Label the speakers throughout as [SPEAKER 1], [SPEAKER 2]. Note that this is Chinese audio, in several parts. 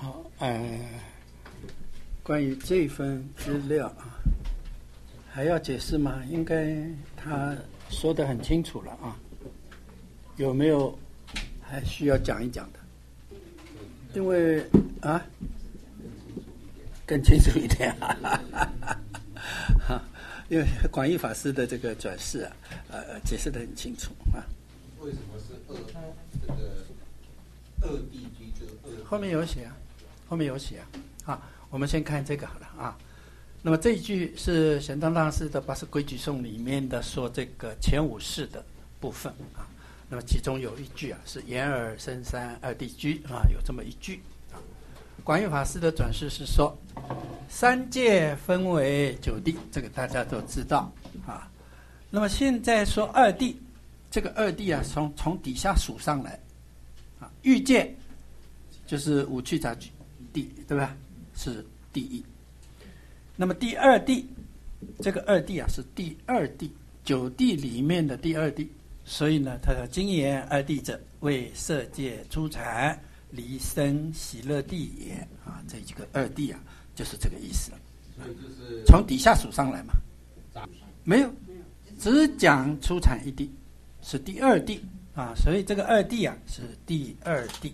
[SPEAKER 1] 好，关于这份资料啊，还要解释吗？应该他说得很清楚了啊，有没有还需要讲一讲的？因为啊，更清楚一点因为广义法师的这个转世啊，解释得很清楚啊。
[SPEAKER 2] 为什么是二地居这个二？
[SPEAKER 1] 后面有写啊，后面有写啊。好，我们先看这个好了啊。那么这一句是玄奘大师的《八识规矩颂》里面的说这个前五世的部分啊。那么其中有一句啊是言而生三二地居啊，有这么一句啊。广义法师的转世是说三界分为九地，这个大家都知道啊。那么现在说二地，这个二地啊从底下数上来啊，欲界就是五趣杂地，对吧？是第一。那么第二地，这个二地啊是第二地，九地里面的第二地。所以呢，他说今言二地者，为色界初禅离生喜乐地也啊。这几个二地啊，就是这个意思了。
[SPEAKER 2] 所以就是
[SPEAKER 1] 从底下数上来嘛，没有，只讲初禅一地，是第二地啊。所以这个二地啊是第二地。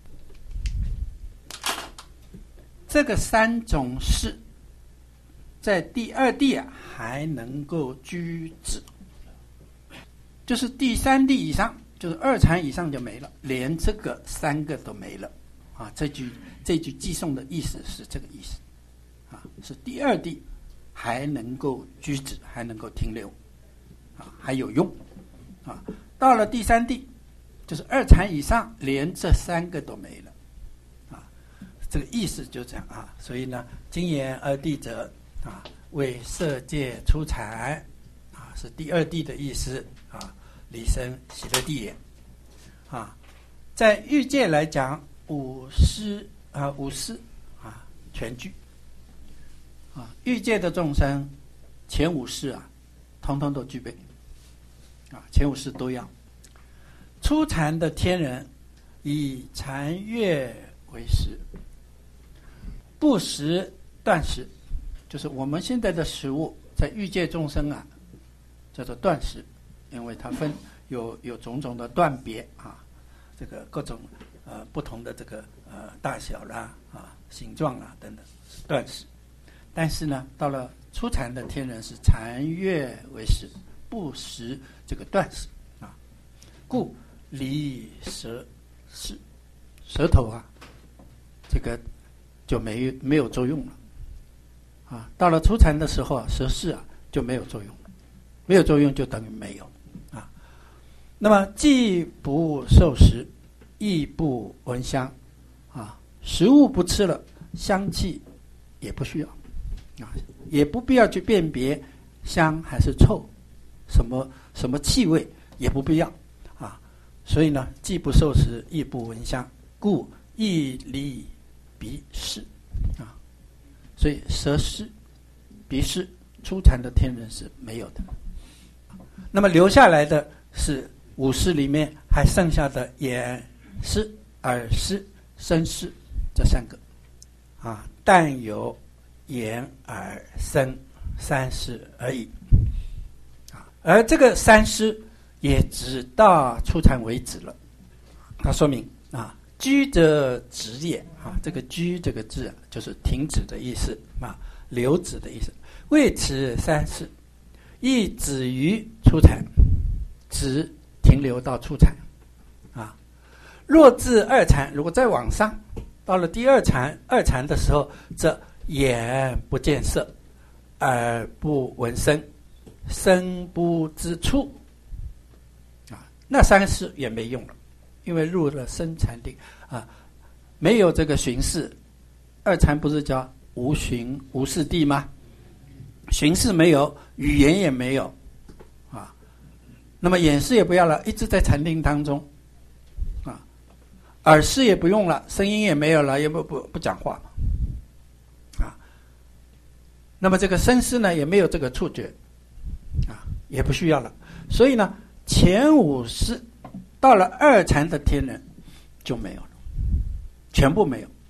[SPEAKER 1] 这个三种事，在第二地啊还能够居止，就是第三地以上，就是二禅以上就没了，连这个三个都没了啊。这句寄颂的意思是这个意思啊，是第二地还能够居止，还能够停留啊，还有用啊。到了第三地，就是二禅以上，连这三个都没了。这个意思就这样啊，所以呢，今言二地者啊，为色界初禅啊，是第二地的意思啊，离生喜乐地也啊。在欲界来讲，五识啊全具啊，欲界的众生前五识啊，统统都具备啊，前五识都要。初禅的天人以禅悦为食。不食断食，就是我们现在的食物，在欲界众生啊，叫做断食，因为它分有种种的断别啊，这个各种不同的这个大小啦啊、形状啦等等断食。但是呢，到了初禅的天人是禅悦为食，不食这个断食啊，故离舌识，舌头啊，这个就没有作用了啊！到了初禅的时候啊，舌识啊就没有作用了，没有作用就等于没有啊。那么既不受食，亦不闻香啊，食物不吃了，香气也不需要啊，也不必要去辨别香还是臭，什么气味也不必要啊。所以呢，既不受食，亦不闻香，故亦离鼻识啊，所以舌识、鼻识，初禅的天人是没有的。那么留下来的是五识里面还剩下的眼识、耳识、身识这三个啊，但有眼、耳、身三识而已啊。而这个三识也只到初禅为止了，它说明啊。居者止也啊，这个居这个字啊，就是停止的意思啊，留止的意思。为此三识，亦止于初禅，只停留到初禅啊。若至二禅，如果再往上，到了第二禅的时候，则眼不见色，耳不闻声，身不知处啊，那三识也没用了。因为入了深禅定啊，没有这个寻视，二禅不是叫无寻无视地吗？寻视没有，语言也没有啊，那么眼视也不要了，一直在禅定当中啊，耳视也不用了，声音也没有了，也不讲话啊，那么这个身视呢也没有这个触觉啊，也不需要了，所以呢前五识到了二禅的天人就没有了，全部没有。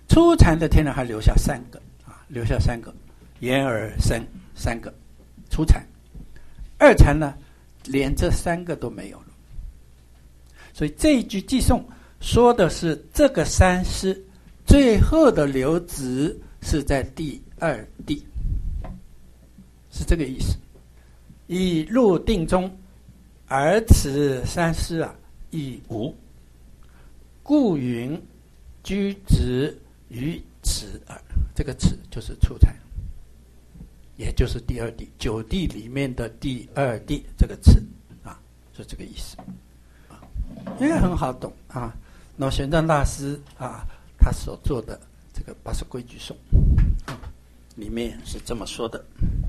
[SPEAKER 1] 初禅的天人还留下三个啊，留下三个，眼耳身三个初禅。二禅呢，连这三个都没有了。所以这一句偈颂说的是这个三师最后的留职是在第二地，是这个意思。以入定中，而此三师啊亦无，故云居止于此耳。这个此就是初禅，也就是第二地，九地里面的第二地，这个此啊，是这个意思啊，应该很好懂啊。那玄奘大师啊，他所做的这个八十规矩颂啊，里面是这么说的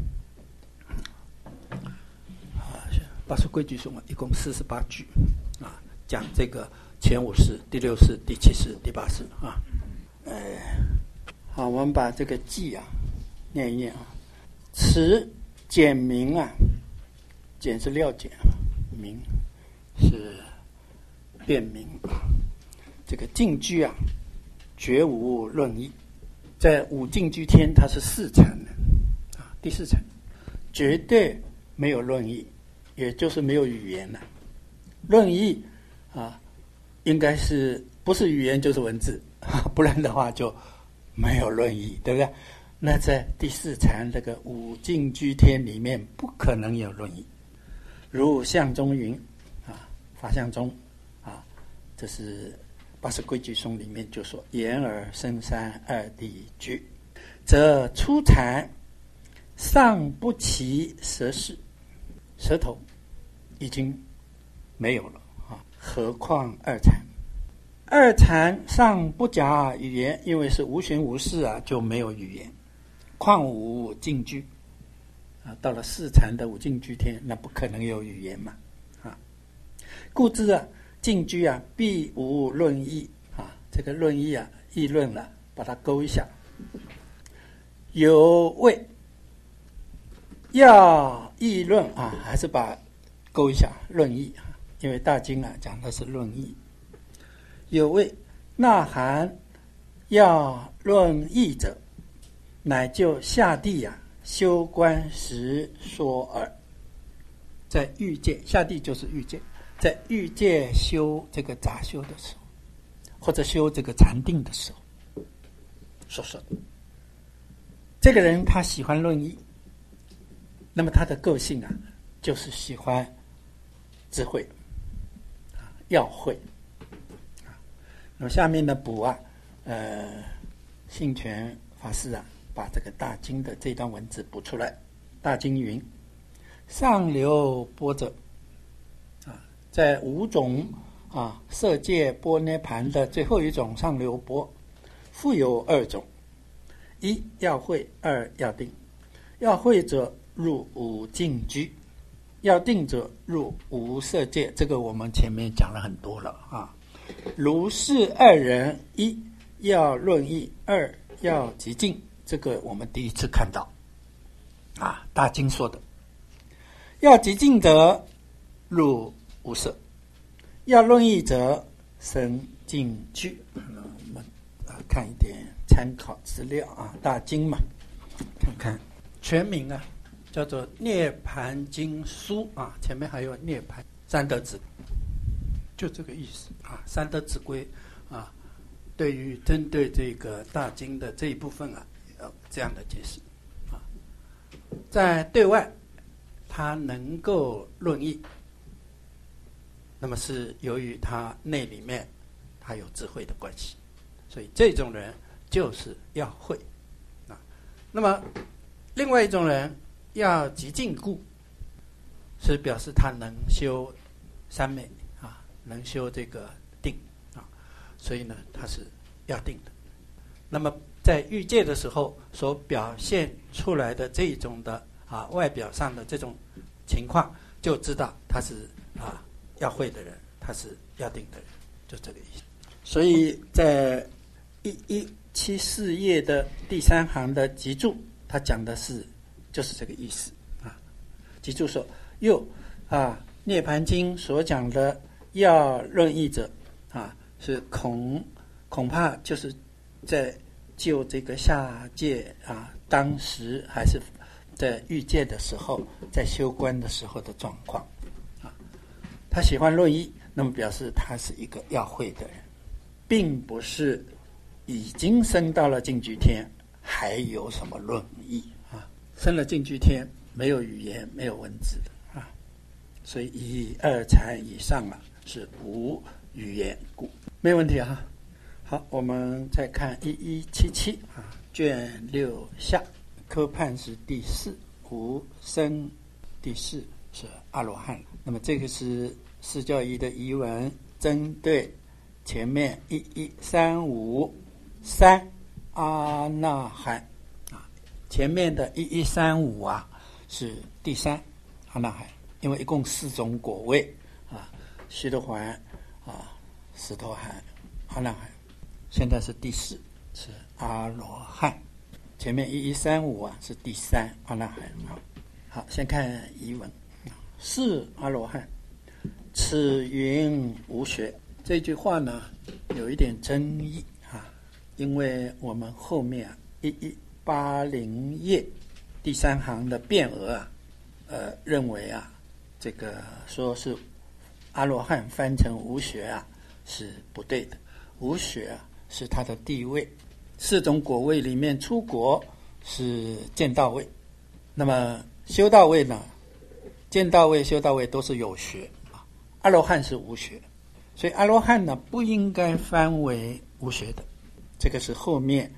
[SPEAKER 1] 啊，八十规矩颂啊，一共48句啊，讲这个前五世、第六世、第七世、第八世啊。好，我们把这个偈啊念一念啊。此简明啊，简是料简，明是辨明。这个净居啊，绝无论议。在五净居天，它是四禅的啊，第四禅绝对没有论议，也就是没有语言了。论议啊，应该是不是语言就是文字，不然的话就没有论议，对不对？那在第四禅这个五净居天里面，不可能有论议。如相中云啊，法相中啊，这是八十规矩颂里面就说：眼耳身三二地居，则初禅尚不齐舌识，舌头已经没有了啊，何况二禅？二禅尚不假语言，因为是无寻无事啊，就没有语言。况无净居啊，到了四禅的五净居天，那不可能有语言嘛啊。故知啊，净居啊，必无论议啊。这个论议啊，议论了，把它勾一下。有谓要议论啊，还是把勾一下论议啊，因为大经啊讲的是论议。有谓呐喊要论议者，乃就下地啊修观时说耳。在欲界，下地就是欲界，在欲界修这个杂修的时候，或者修这个禅定的时候所说的。这个人他喜欢论议，那么他的个性啊，就是喜欢智慧啊，要会。那么下面的补啊，信泉法师啊，把这个大经的这段文字补出来。大经云：上流般者啊，在五种啊色界般涅盘的最后一种上流般，复有二种：一要会，二要定。要会者入五净居，要定者入无色界。这个我们前面讲了很多了啊。如是二人，一要论议，二要极静。这个我们第一次看到啊，大经说的。要极静者入无色，要论议者生净居。我们看一点参考资料啊，大经嘛，看看全名啊，叫做《涅盘经书》啊，前面还有涅盘三德子，就这个意思啊。三德子规啊，对于针对这个大经的这一部分啊，这样的解释啊，在对外他能够论议，那么是由于他内里面他有智慧的关系，所以这种人就是要会啊。那么另外一种人要极静故，是表示他能修三昧啊，能修这个定啊，所以呢他是要定的。那么在欲界的时候所表现出来的这种的啊外表上的这种情况，就知道他是啊要会的人，他是要定的人，就这个意思。所以在1174页的第3行的集注，他讲的是就是这个意思啊。集注说：又啊，涅盘经所讲的要论议者啊，是恐怕就是在就这个下界啊，当时还是在欲界的时候，在修观的时候的状况啊。他喜欢论义，那么表示他是一个要会的人，并不是已经升到了净居天，还有什么论义啊？升了净居天，没有语言，没有文字的啊，所以以二禅以上啊，是无语言故，没问题啊。好，我们再看1177啊，卷6下科判是第4，无生第4是阿罗汉。那么这个是释教义的疑文，针对前面11353阿那含啊，前面的1135啊是第3阿那含，因为一共4种果位啊，须陀洹啊、斯陀含、阿那含。现在是第4，是阿罗汉。前面1135啊是第3阿那含。好，先看疑文。是阿罗汉，此云无学。这句话呢有一点争议啊，因为我们后面1180页第3行的变额啊，认为啊，这个说是阿罗汉翻成无学啊是不对的。无学啊是他的地位，4种果位里面出国是见道位，那么修道位呢，见道位、修道位都是有学啊，阿罗汉是无学，所以阿罗汉呢不应该翻为无学的。这个是后面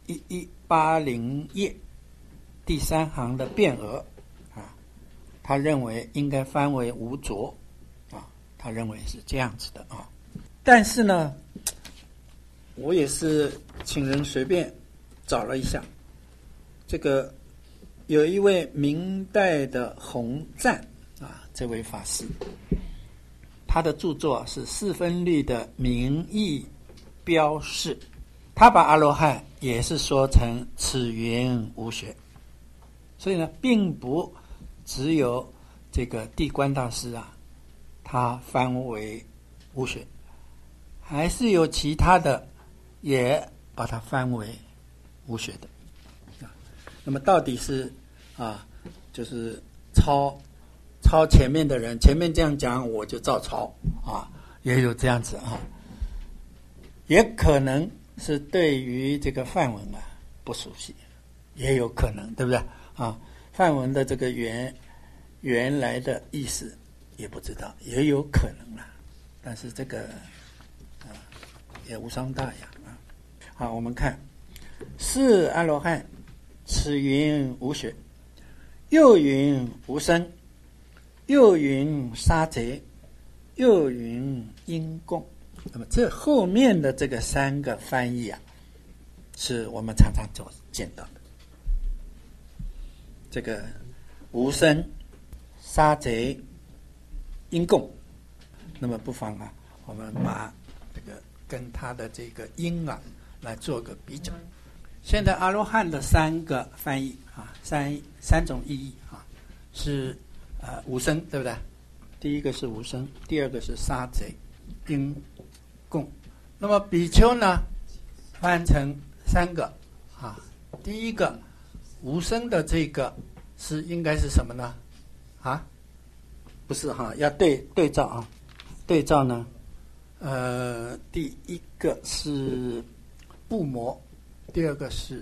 [SPEAKER 1] 1180页第3行的变额啊，他认为应该翻为无着啊，他认为是这样子的啊。但是呢，我也是请人随便找了一下，这个有一位明代的洪赞啊，这位法师，他的著作是4分律的名义标示，他把阿罗汉也是说成此云无学，所以呢，并不只有这个地观大师啊，他翻为无学，还是有其他的也把它翻为无学的。那么到底是啊，就是抄前面的人，前面这样讲我就照抄啊，也有这样子啊，也可能是对于这个梵文啊不熟悉，也有可能，对不对啊？梵文的这个原来的意思也不知道，也有可能啦。但是这个也无伤大雅啊。好，我们看是阿罗汉，此云无学，又云无生，又云杀贼，又云因供。那么这后面的这个3个翻译啊，是我们常常所见到的。这个无生、杀贼、因供，那么不妨啊，我们把这个跟他的这个因啊来做个比较。现在阿罗汉的3个翻译啊，三种意义啊，是无生，对不对？第一个是无生，第二个是杀贼、因供。那么比丘呢，翻成3个啊。第一个无生的这个是应该是什么呢？啊，不是哈，要对照啊，对照呢，第一个是不魔，第二个是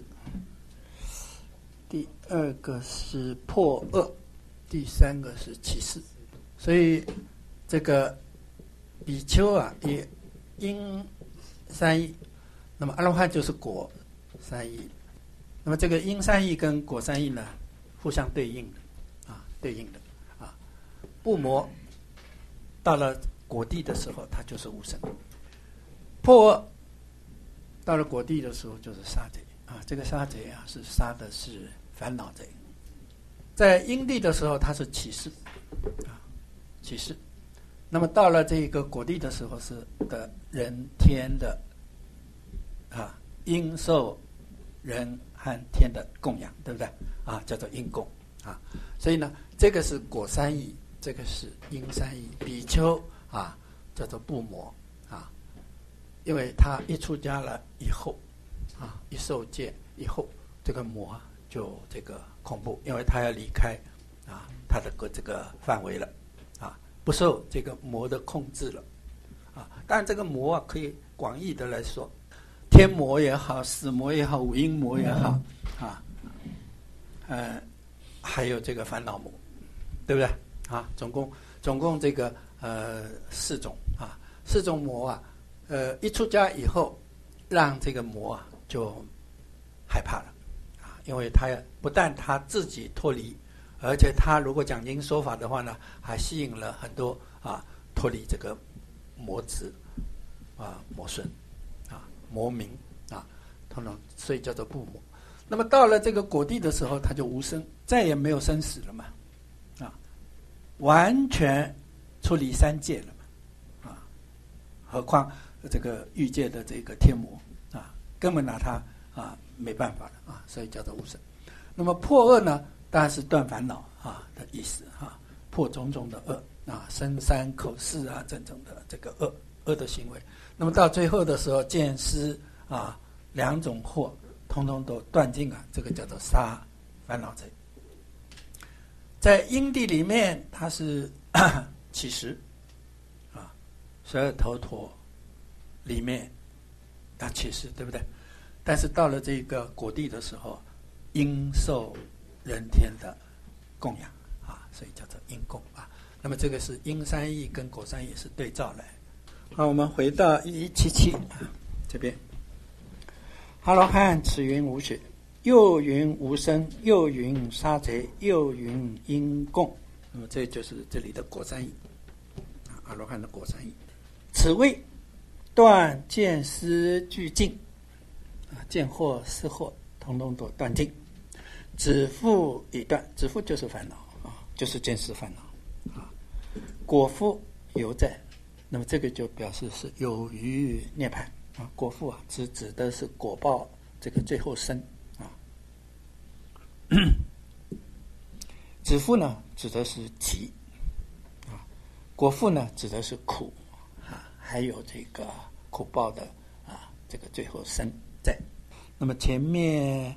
[SPEAKER 1] 破恶，第3个是起事。所以这个比丘啊，也因3义，那么阿罗汉就是果3义。那么这个因3义跟果3义呢，互相对应的啊，不魔到了果地的时候，它就是无生；破恶到了果地的时候，就是杀贼啊。这个杀贼啊，是杀的是烦恼贼。在因地的时候，它是起事啊，起事。那么到了这个果地的时候，是的人天的啊，应受人和天的供养，对不对啊？叫做因供啊。所以呢，这个是果3义，这个是因3义。比丘啊，叫做不魔啊，因为他一出家了以后一受戒以后，这个魔就这个恐怖，因为他要离开他的这个范围了不受这个魔的控制了当然这个魔可以广义的来说，天魔也好，死魔也好，五阴魔也好还有这个烦恼魔，对不对总共这个四种四种魔一出家以后，让这个魔就害怕了因为他不但他自己脱离，而且他如果讲经说法的话呢，还吸引了很多脱离这个魔子魔孙魔名通常所以叫做不魔。那么到了这个果地的时候，他就无生，再也没有生死了嘛完全出离三界了嘛何况这个欲界的这个天魔根本拿他没办法了所以叫做无生。那么破恶呢，当然是断烦恼的意思破种种的恶身三口四种种的这个恶的行为。那么到最后的时候，见思两种惑通通都断尽这个叫做杀烦恼贼。在因地里面，它是起实12头陀里面起实，对不对？但是到了这个果地的时候，应受人天的供养所以叫做因供那么这个是因三义跟果三义是对照来。好，我们回到1177这边。阿罗汉此云无学，又云无生，又云杀贼，又云因供。那么这就是这里的果三义阿罗汉的果三义。此谓断见思俱尽见惑思惑统统都断尽，止覆已断。止覆就是烦恼就是见思烦恼果腹犹在。那么这个就表示是有余涅槃果腹指的是果报这个最后生止覆呢指的是集果腹呢指的是苦还有这个苦报的这个最后生在。那么前面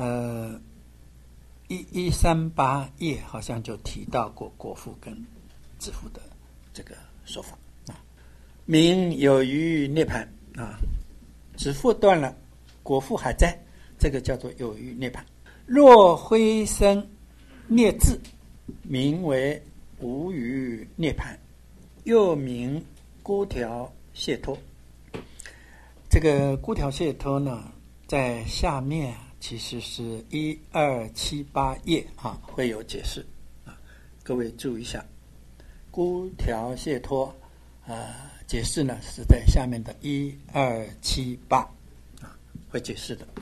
[SPEAKER 1] 1138页好像就提到过果腹跟止覆的这个说法名有余涅槃止覆断了，果腹还在，这个叫做有余涅槃。若灰生灭智，名为无余涅槃，又名孤条解脱。这个孤条解脱呢，在下面其实是1278页会有解释各位注意一下。孤条解脱解释呢是在下面的1278会解释的。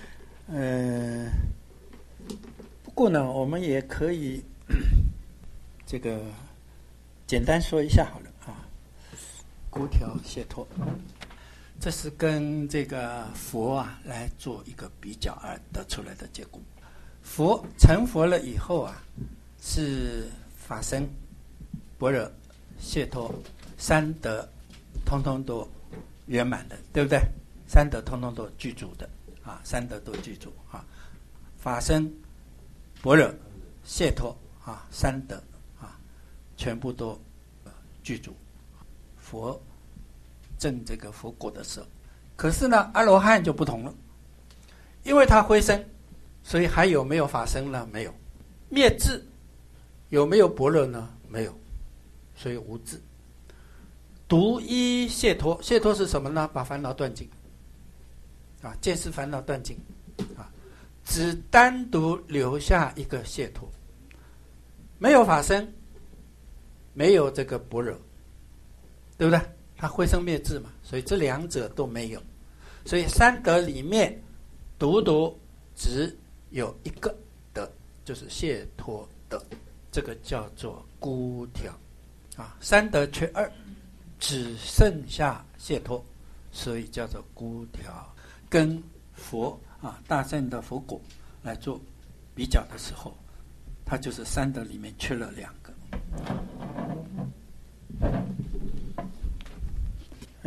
[SPEAKER 1] 不过呢，我们也可以这个简单说一下好了孤条解脱，这是跟这个佛来做一个比较而得出来的结果。佛成佛了以后是法身、般若、解脱三德通通都圆满的，对不对？三德通通都具足的三德都具足法身、般若、解脱三德全部都具足。佛证这个佛果的时候，可是呢，阿罗汉就不同了，因为他灰身，所以还有没有法身呢？没有。灭智有没有般若呢？没有，所以无智。独一解脱，解脱是什么呢？把烦恼断尽见思烦恼断尽只单独留下一个解脱，没有法身，没有这个般若，对不对？他灰生灭智嘛，所以这两者都没有，所以三德里面独只有一个德，就是解脱德，这个叫做孤条三德缺二，只剩下解脱，所以叫做孤条。跟佛大乘的佛果来做比较的时候，它就是三德里面缺了两个。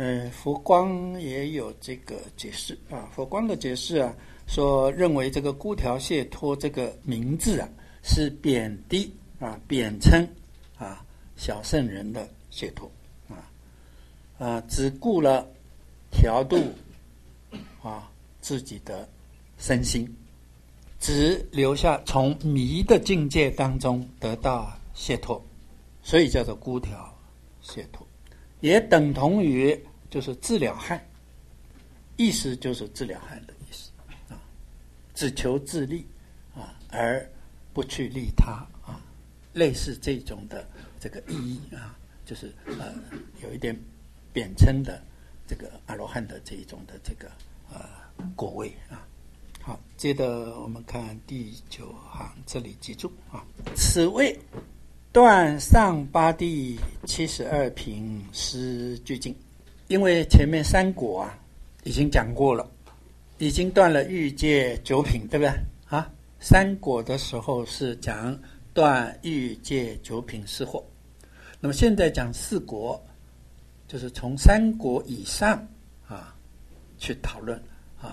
[SPEAKER 1] 佛光也有这个解释啊。佛光的解释啊，说认为这个孤条解脱这个名字啊，是贬低啊、贬称啊小圣人的解脱只顾了调度自己的身心，只留下从迷的境界当中得到解脱，所以叫做孤条解脱，也等同于就是自了汉，意思就是自了汉的意思只求自利而不去利他类似这种的这个意义就是有一点贬称的这个阿罗汉的这一种的这个果位好，接着我们看第9行，这里记住此谓断上八地72品施具尽。因为前面3果已经讲过了，已经断了欲界9品，对不对3果的时候是讲断欲界9品失惑，那么现在讲4果，就是从3果以上去讨论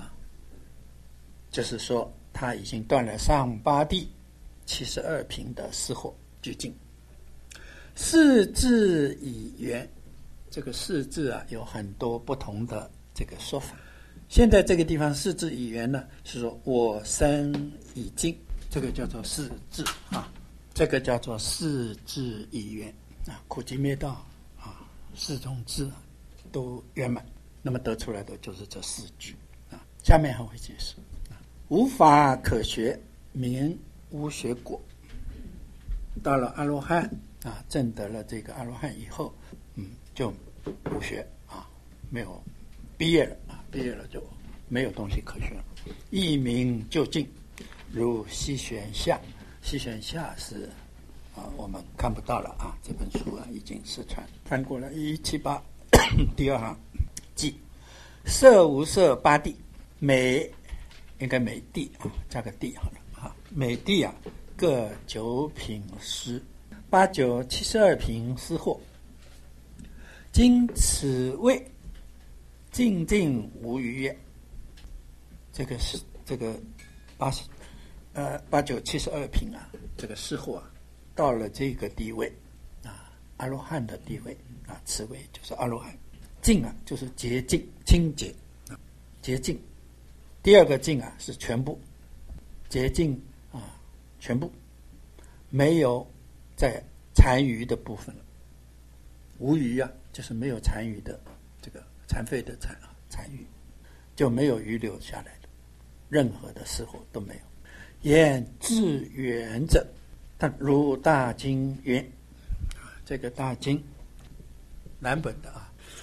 [SPEAKER 1] 就是说他已经断了上八地72品的失惑具尽。四字以圆，这个四字有很多不同的这个说法。现在这个地方四字以圆呢，是说我身已尽，这个叫做四字这个叫做四字以圆苦集灭道4种字都圆满，那么得出来的就是这4句下面还会解释无法可学，名无学果。到了阿罗汉证得了这个阿罗汉以后就无学没有毕业了毕业了就没有东西可学了。一名就尽，如西玄下。西玄下是我们看不到了这本书已经失传，翻过来178第2行记色无色八地，每应该每地加个地好了每地各9品施，8、9、72品施惑。今此谓尽尽无余也。这个是这个8、9、72品这个施惑到了这个地位阿罗汉的地位此位就是阿罗汉。净就是洁净清洁洁净。第二个净是全部洁净全部没有在残余的部分了。无余就是没有残余的这个残废的残余，就没有余留下来的任何的失惑都没有。言至圆者，但如大经云，这个大经南本的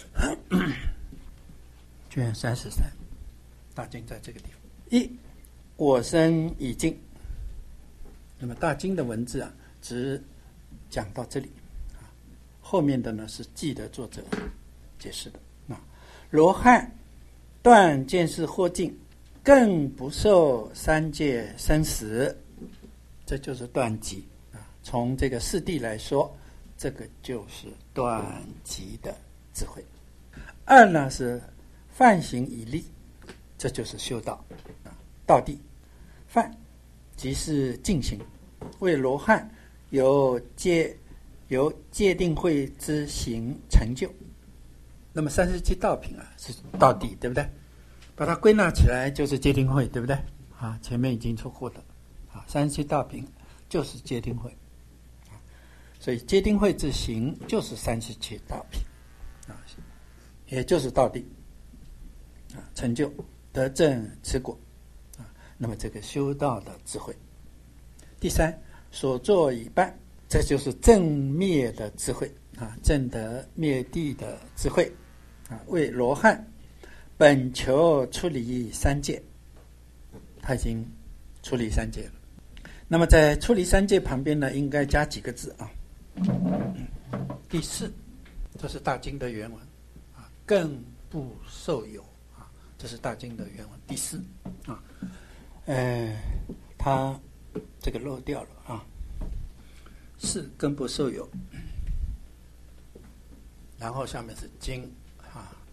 [SPEAKER 1] 卷33，大经在这个地方。一，我身已尽。那么大经的文字只讲到这里后面的呢是记的作者解释的罗汉断见识惑尽，更不受三界生死，这就是断集从这个四谛来说，这个就是断集的智慧。二呢是梵行以立，这就是修道道地。梵即是净行，为罗汉由戒定慧之行成就。那么37道品是道地，对不对？把它归纳起来就是戒定慧，对不对？前面已经说过的37道品就是戒定慧所以戒定慧之行就是37道品也就是道地成就得证持果那么这个修道的智慧。第三，所作已办，这就是正灭的智慧正得灭地的智慧为罗汉本求出离三界，他已经出离三界了。那么在出离三界旁边呢，应该加几个字第四，这是大经的原文更不受有这是大经的原文。第四他这个漏掉了是更不受有，然后下面是经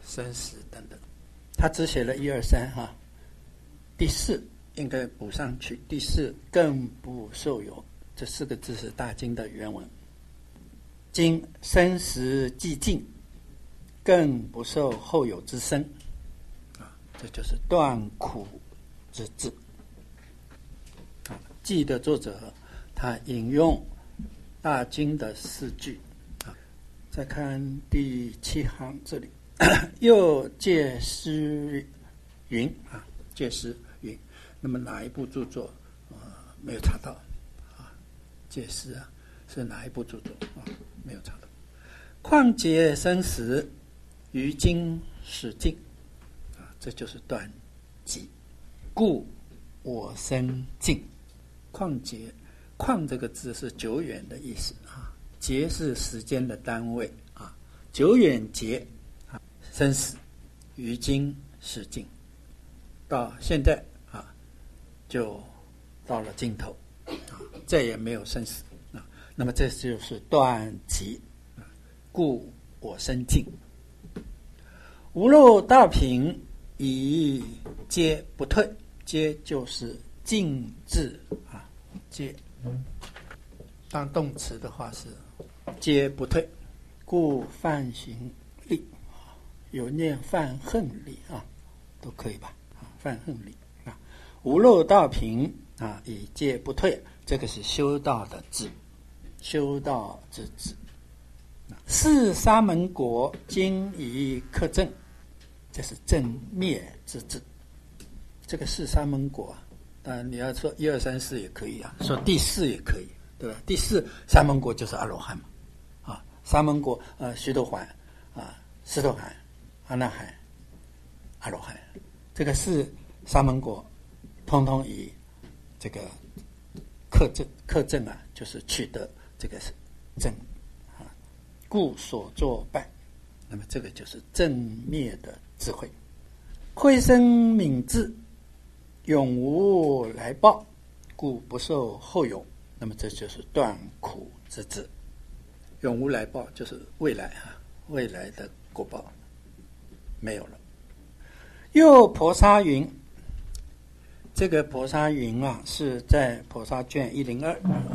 [SPEAKER 1] 生死等等。他只写了1、2、3哈，第4应该补上去。第4更不受有，这4个字是大经的原文。今生死既尽，更不受后有之生啊，这就是断苦之志啊。记的作者他引用大经的4句啊，再看第7行这里。又借诗云啊，借诗云，那么哪一部著作没有查到啊？借诗啊是哪一部著作啊？没有查到。况劫生死，于今始尽啊，这就是断极，故我生尽。况劫，况这个字是久远的意思啊，劫是时间的单位啊，久远劫。生死于今始尽，到现在啊，就到了尽头啊，再也没有生死啊。那么这就是断极，故我生尽。无漏大品以皆不退，皆就是尽致啊，皆当动词的话是皆不退，故犯行力。有念犯恨力啊，都可以吧？啊，犯恨力啊，无漏道品啊，以戒不退，这个是修道的志，修道之志。四沙门果今以克正，这是正灭之志。这个四沙门果啊，当然你要说1、2、3、4也可以啊，说第4也可以，对吧？第4沙门果就是阿罗汉嘛，啊，沙门果须陀洹啊，斯陀含。阿那含、阿罗汉，这个是沙门果，通通以这个克正啊，就是取得这个正啊，故所作拜。那么这个就是正灭的智慧。慧生敏智，永无来报，故不受后有。那么这就是断苦之智。永无来报就是未来啊，未来的果报。没有了。又婆沙云，这个婆沙云啊，是在婆沙卷102，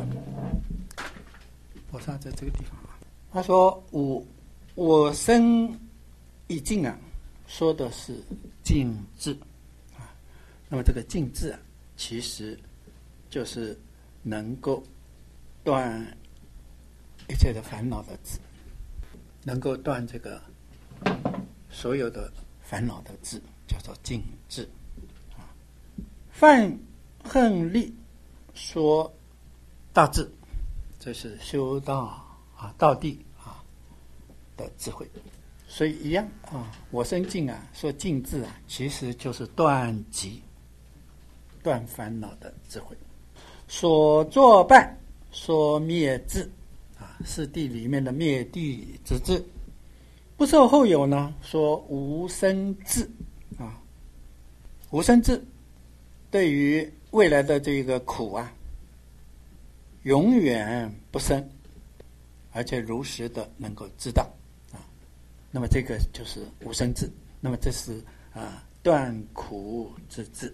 [SPEAKER 1] 婆沙在这个地方啊。他说我生已尽啊，说的是尽智啊。那么这个尽智啊，其实就是能够断一切的烦恼的智，能够断这个所有的烦恼的智，叫做尽智啊。犯恨力说大智，这是修道啊道地啊的智慧。所以一样啊，我生尽啊说尽智啊，其实就是断极断烦恼的智慧。所作伴说灭智啊，是地里面的灭地之智。不受后有呢，说无生智啊，无生智对于未来的这个苦啊，永远不生，而且如实的能够知道啊。那么这个就是无生智。那么这是断苦之智。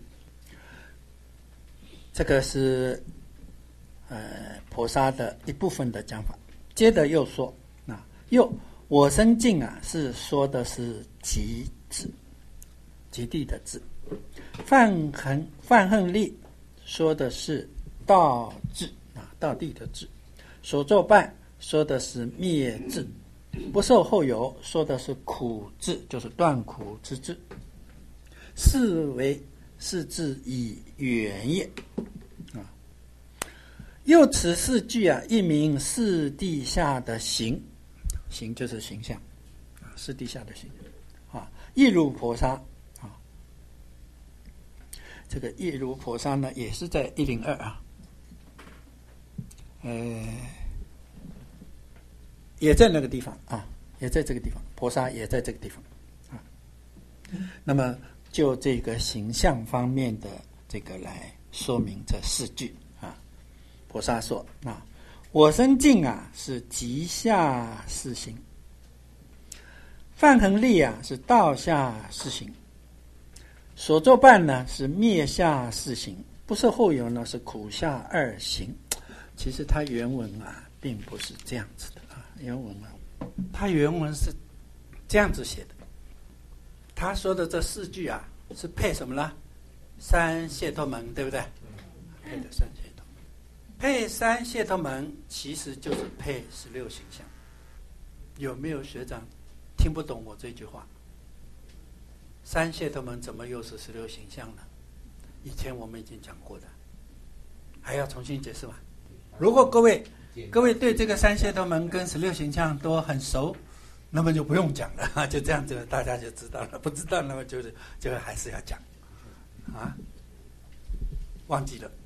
[SPEAKER 1] 这个是婆沙的一部分的讲法。接着又说又我生尽啊，是说的是极智，极地的智。犯恨力说的是道智啊，道地的智。所作伴说的是灭智。不受后有说的是苦智，就是断苦之智。是为是智以远也啊。又此4句啊，一名是地下的形。形就是形象啊，是地下的形啊。亦如婆沙啊，这个亦如婆沙呢，也是在102啊，也在那个地方啊，也在这个地方，婆沙也在这个地方啊。那么就这个形象方面的这个来说明这4句啊。婆沙说我生尽啊，是极下四行。 梵恒力啊是道下四行，所作伴呢是灭下四行，不受后有呢是苦下二行。其实它原文啊并不是这样子的啊，它原文是这样子写的。他说的这4句啊是配什么呢？三解脱门，对不对？配的三解脱，配三解脱门其实就是配16形象。有没有学长听不懂我这句话？三解脱门怎么又是16形象呢？以前我们已经讲过的，还要重新解释吗？如果各位对这个三解脱门跟16形象都很熟，那么就不用讲了，就这样子大家就知道了。不知道那么就还是要讲啊，忘记了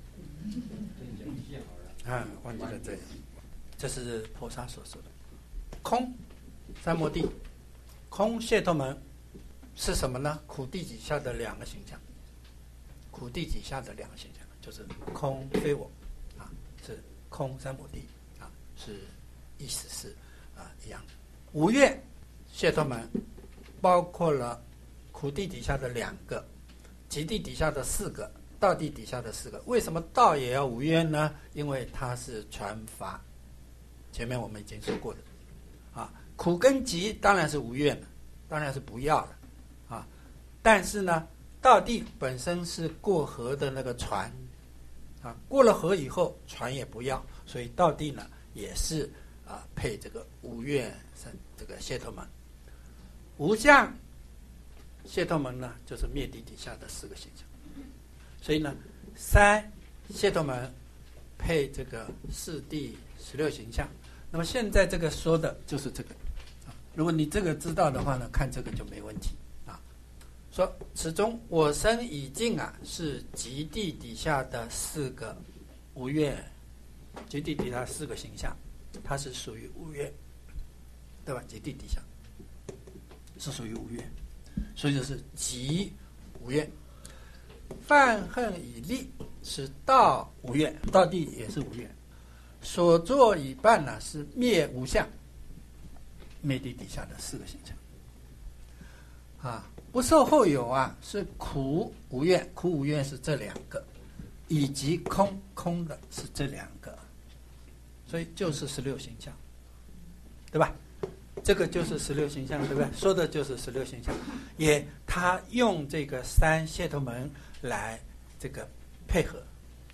[SPEAKER 1] 啊，忘记了这是菩萨所说的空三摩地。空解脱门是什么呢？苦地底下的2个形象，苦地底下的2个形象就是空非我啊，是空三摩地啊，是意思是一样的。无愿解脱门包括了苦地底下的2个，极地底下的4个，道地底下的4个。为什么道也要无愿呢？因为它是传法，前面我们已经说过的啊。苦跟极当然是无愿的，当然是不要了啊。但是呢，道地本身是过河的那个船啊，过了河以后船也不要，所以道地呢也是配这个无愿这个解脱门。无相解脱门呢就是灭地底下的4个形象。所以呢，三解脱门配这个4地16形象。那么现在这个说的就是这个如果你这个知道的话呢，看这个就没问题啊。说此中我生已尽啊，是极地底下的4个无愿，极地底下4个形象，它是属于无愿，对吧？极地底下是属于无愿，所以就是极无愿。梵恒以立是道无愿，道地也是无愿。所作已办呢是灭无相，灭地底下的4个形象啊。不受后有啊是苦无愿，苦无愿是这2个，以及空的是这2个，所以就是16形象，对吧？这个就是16形象，对不对？说的就是16形象，也他用这个三解脱门来这个配合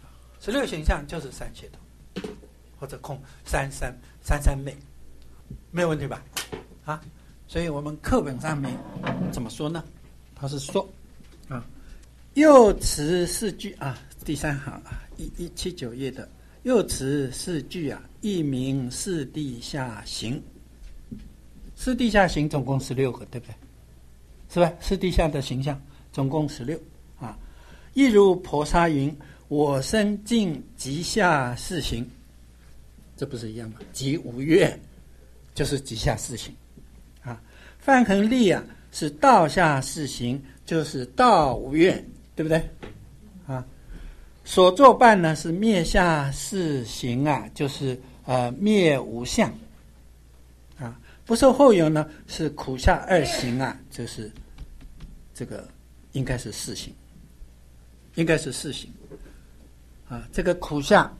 [SPEAKER 1] ，16形象就是三解脱或者空三昧，没有问题吧？啊，所以我们课本上面怎么说呢？他是说啊，又持4句啊，第3行啊，179页的又持4句啊，一名四地下行。4地下行总共16个，对不对？是吧？4地下的形象总共16啊。亦如婆沙云：我生尽极下4行，这不是一样吗？极无愿就是极下4行啊。梵恒力啊是道下4行，就是道无愿，对不对？啊。所作伴呢是灭下4行啊，就是灭无相啊。不受后有呢是苦下2行啊，就是这个应该是4行，应该是4行啊。这个苦下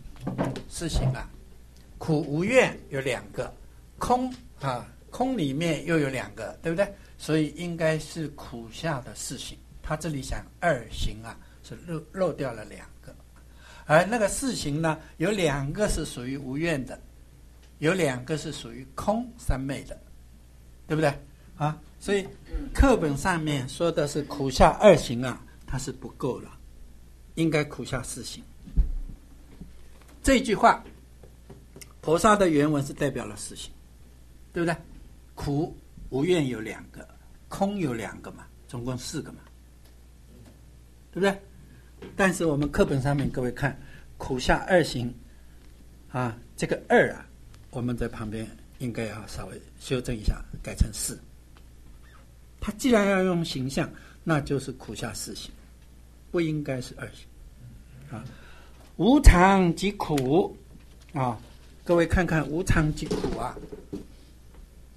[SPEAKER 1] 4行啊，苦无愿有2个，空里面又有2个，对不对？所以应该是苦下的4行。他这里想2行啊是漏掉了2个，而那个4行呢有2个是属于无愿的，有2个是属于空三昧的，对不对啊？所以课本上面说的是苦下2行啊，它是不够了，应该苦下4行。这句话婆沙的原文是代表了4行，对不对？苦无愿有2个，空有2个嘛，总共4个嘛，对不对？但是我们课本上面各位看苦下2行啊，这个2啊我们在旁边应该要稍微修正一下，改成4。它既然要用形象，那就是苦下4行，不应该是2行啊。无常即苦啊，各位看看无常即苦啊，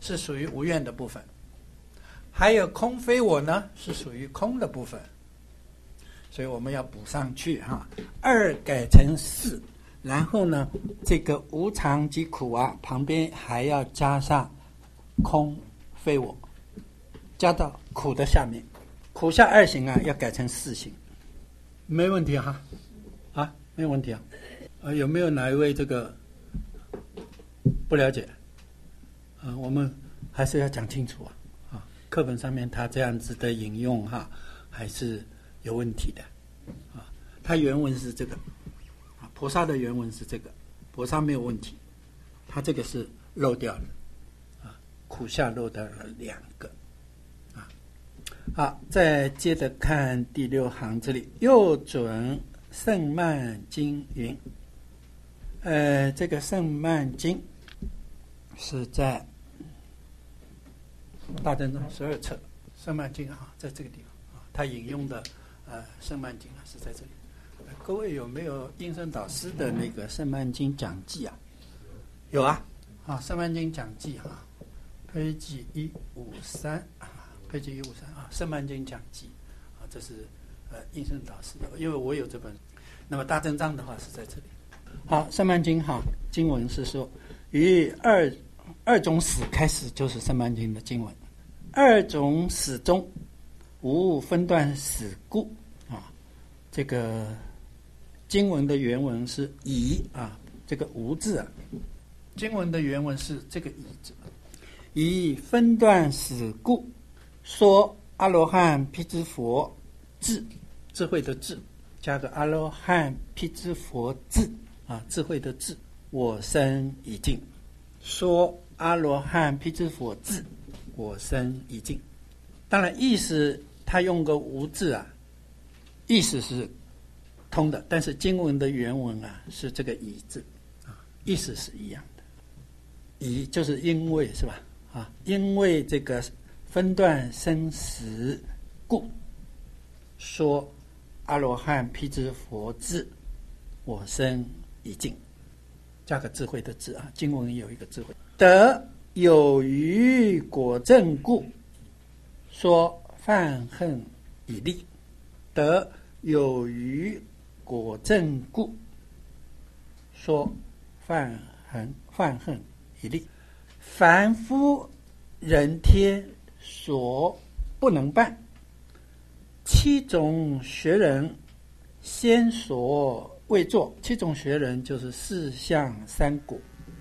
[SPEAKER 1] 是属于无愿的部分，还有空非我呢，是属于空的部分，所以我们要补上去哈。2改成4，然后呢，这个无常及苦啊，旁边还要加上空非我，加到苦的下面，苦下2行啊，要改成4行，没问题哈，啊，没有问题啊。有没有哪一位这个不了解？我们还是要讲清楚啊！课本上面他这样子的引用哈，还是有问题的啊。他原文是这个啊，菩萨的原文是这个，菩萨没有问题，他这个是漏掉了啊，苦下漏掉了2个啊。好，再接着看第6行这里，又准圣曼经云。这个圣曼经是在大正宗12册，圣曼经啊，在这个地方啊，他引用的圣曼经啊是在这里。各位有没有应声导师的那个圣曼经讲记啊？有啊，圣曼经讲记哈，page 153啊，page 153啊，圣曼经讲记啊，这是应声导师的，因为我有这本。那么大正藏的话是在这里。好，圣曼经哈，经文是说，于二种死开始就是圣曼经的经文。2种死中无分段死故啊，这个经文的原文是以啊，这个无字啊，经文的原文是这个以字，以分段死故说阿罗汉辟支佛智，智慧的智，加个阿罗汉辟支佛智啊，智慧的智，我身已尽，说阿罗汉辟支佛智，我身已尽。当然意思他用个无字啊，意思是通的，但是经文的原文啊是这个以字啊，意思是一样的。以就是因为是吧？啊，因为这个分段生死故，说阿罗汉辟支佛智，我身已尽，加个智慧的智啊，经文有一个智慧。得有余果证故，说犯恨已立。得有余果证故，说犯恨已立。凡夫人天所不能办，7种学人先所未作。7种学人就是4相3果，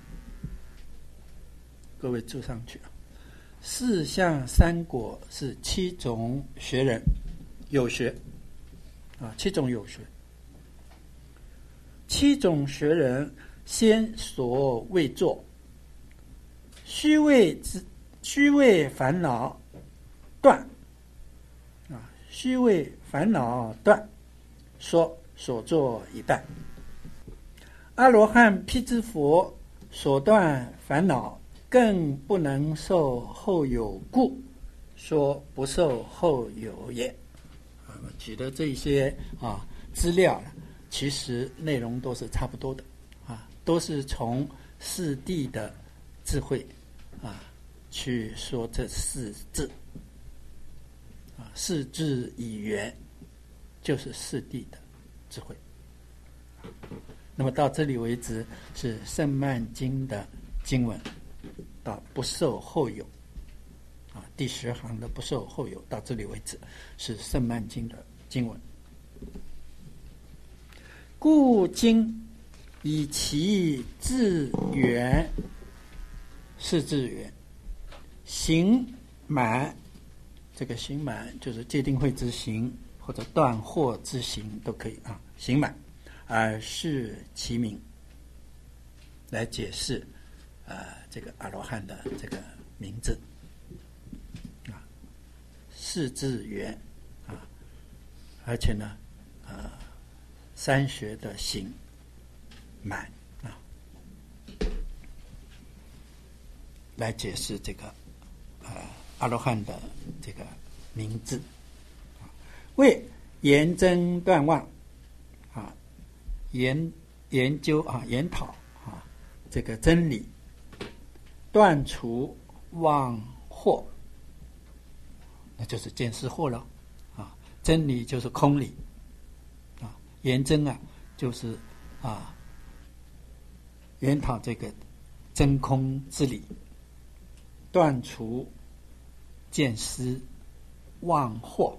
[SPEAKER 1] 各位注上去啊。4相3果是7种学人，有学啊，7种有学。7种学人先所未作，虚伪烦恼断啊，虚伪烦恼断，说所作已断。阿罗汉辟支佛所断烦恼，更不能受后有故，说不受后有也。举的这些资料其实内容都是差不多的啊，都是从四谛的智慧去说这4字啊，4字以圆就是四谛的智慧。那么到这里为止是圣曼经的经文，到不受后有啊，第10行的不受后有，到这里为止是圣曼经的经文。故今以其自圆，是自圆，行满，这个行满就是戒定慧之行或者断惑之行都可以啊，行满而是其名，来解释这个阿罗汉的这个名字啊，是自圆啊，而且呢3学的行满啊，来解释这个阿罗汉的这个名字，为研真断妄啊，研究研讨这个真理，断除妄惑，那就是见思惑了啊。真理就是空理啊，圆真啊就是啊研讨这个真空之理，断除见思妄惑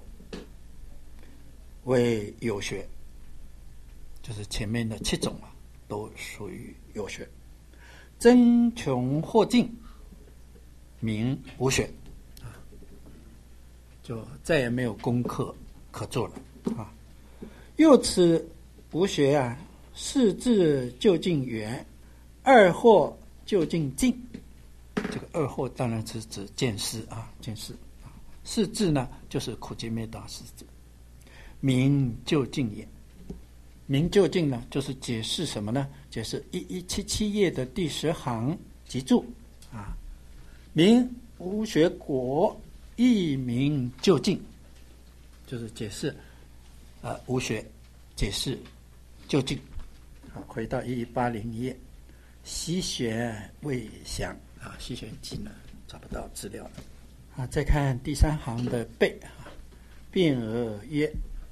[SPEAKER 1] 为有学，就是前面的7种啊都属于有学。真穷惑尽名无学啊，就再也没有功课可做了啊。又此无学啊，是智究竟圆，二惑究竟尽。这个二惑当然是指见思啊，见思啊。是智呢，就是苦集灭道是智，明究竟也。明究竟呢，就是解释什么呢？解释1177页的第10行集注啊。明无学果，亦明究竟，就是解释无学，解释究竟。好，回到1180页，西玄未详啊，西玄记呢找不到资料了啊。再看第3行的背啊，辩而曰：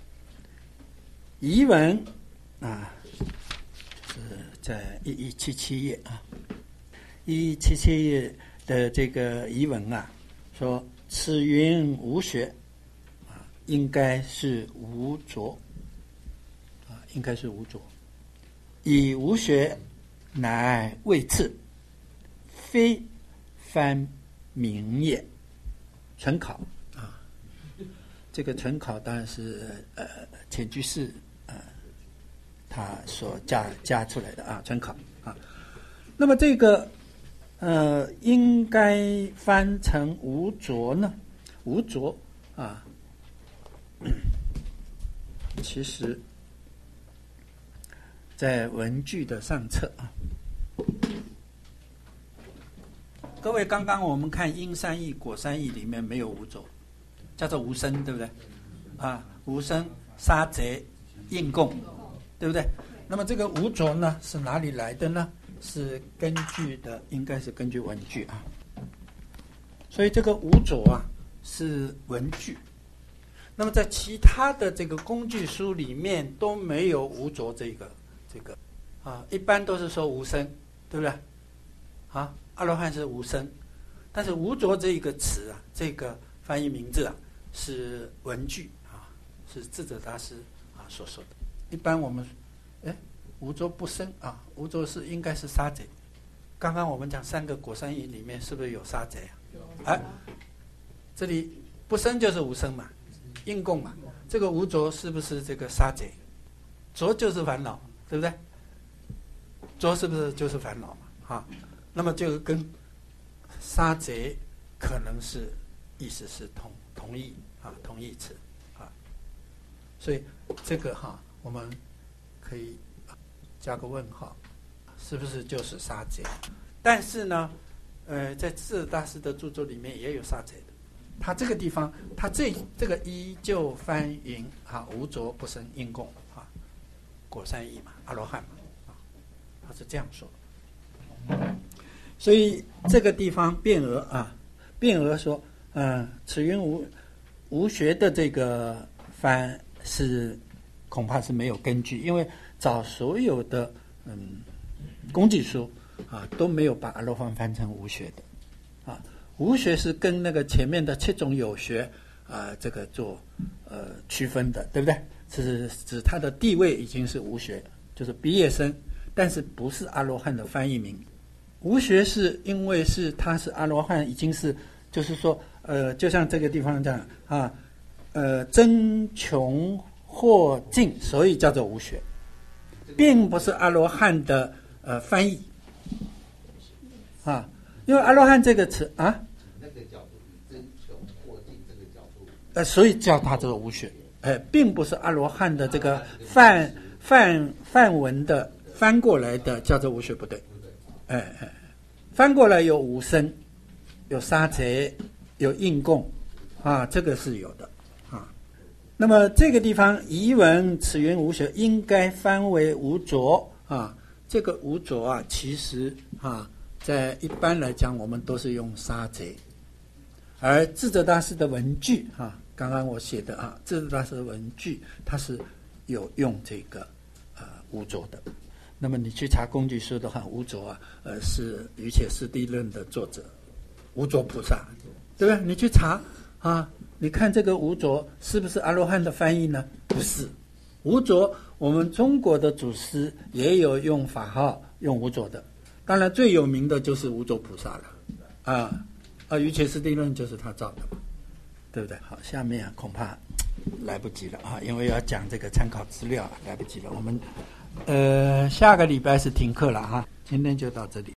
[SPEAKER 1] 疑文啊，就是在1177页啊，1177页的这个疑文啊，说此云无学啊，应该是无着啊，应该是无着。以无学乃谓次，非翻明也。纯考啊，这个纯考当然是浅居士他所加出来的啊，纯考啊。那么这个应该翻成无着呢？无着啊，其实在文句的上册啊。各位，刚刚我们看因三义、果三义里面没有无着，叫做无生，对不对？啊，无生、杀贼、应供。对不对？那么这个无着呢，是哪里来的呢？是根据的，应该是根据文句啊。所以这个无着啊是文句。那么在其他的这个工具书里面都没有无着这个啊，一般都是说无生，对不对？啊，阿罗汉是无生，但是无着这一个词啊，这个翻译名字啊是文句啊，是智者大师啊所说的。一般我们，无着不生啊，无着是应该是杀贼。刚刚我们讲3个果三义里面是不是有杀贼啊？这里不生就是无生嘛，应供嘛。这个无着是不是这个杀贼？着就是烦恼，对不对？着是不是就是烦恼嘛？啊，那么就跟杀贼可能是意思是同义啊，同义词啊。所以这个我们可以加个问号，是不是就是杀贼？但是呢，在智者大师的著作里面也有杀贼的。他这个地方，他这个依旧翻云啊，无着不生应供啊，果三义嘛，阿罗汉嘛啊，他是这样说。所以这个地方辩而啊，辩而说，此云无学的这个翻是。恐怕是没有根据，因为找所有的工具书啊都没有把阿罗汉翻成无学的啊。无学是跟那个前面的7种有学啊这个做区分的，对不对？是指他的地位已经是无学，就是毕业生，但是不是阿罗汉的翻译名。无学是因为他是阿罗汉，已经是就是说就像这个地方这样啊真穷或尽，所以叫做无学，并不是阿罗汉的翻译啊。因为阿罗汉这个词啊，
[SPEAKER 2] 那个角度真穷或尽这个角度，
[SPEAKER 1] 所以叫他这个无学，并不是阿罗汉的这个梵文的翻过来的叫做无学，不对，翻过来有无生，有杀贼，有应供啊，这个是有的。那么这个地方疑文此云无学，应该翻为无着啊。这个无着啊，其实在一般来讲，我们都是用沙贼，而智者大师的文具刚刚我写的智者大师的文具，它是有用这个无着的。那么你去查工具书的话，无着是瑜伽师地论的作者无着菩萨，对不对？你去查你看这个无着是不是阿罗汉的翻译呢？不是，无着我们中国的祖师也有用法号用无着的，当然最有名的就是无着菩萨了瑜伽师地论就是他造的嘛，对不对？好，下面恐怕来不及了因为要讲这个参考资料来不及了。我们下个礼拜是停课了今天就到这里。